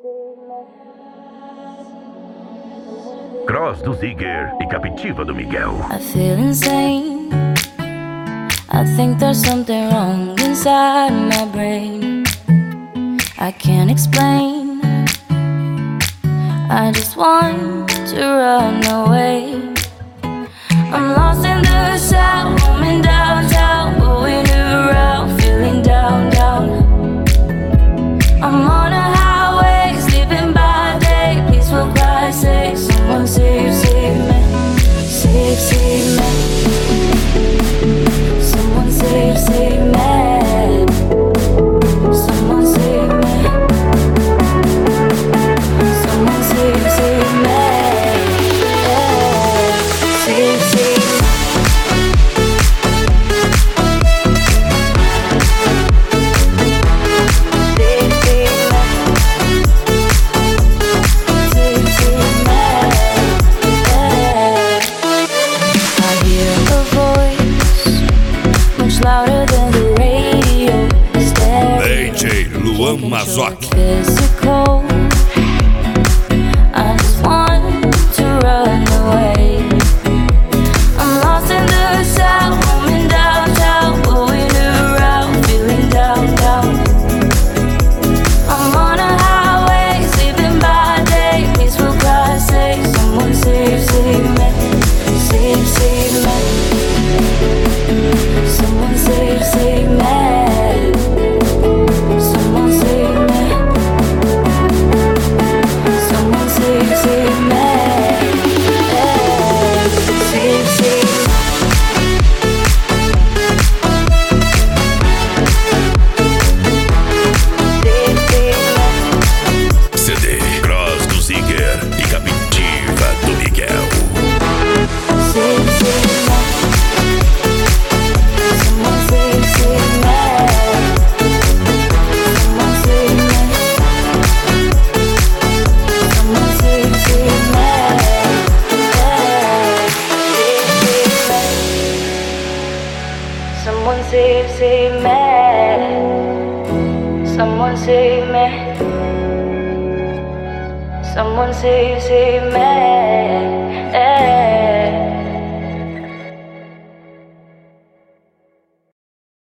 Cross do Ziger e Captiva do Miguel. I feel insane. I think there's something wrong inside my brain. I can't explain. I just want to run away. I'm lost in the sound, roaming downtown, going around, feeling down, down. I'm on a highway, sleeping by day. Please, for Christ's sake, someone save, save me. Save, save me. Someone save, save me. Someone save me. Someone save, save me. Yeah. Save, save me. DJ Luan Mazoc. I just want to run away. I'm lost in the sound, roaming downtown, going around, feeling down, down. I'm on a highway, sleeping by day. Please, for Christ's sake, someone save, save me. Save, save me. Someone save, save me. Someone save me. Someone save, save me. Yeah. Save, save me. CD Cross do Ziger e Captiva do Miguel. Save, save me. Someone save, save me. Someone save me. Someone save, save me. Yeah. Someone save, save me. Someone save me. Someone save, save me.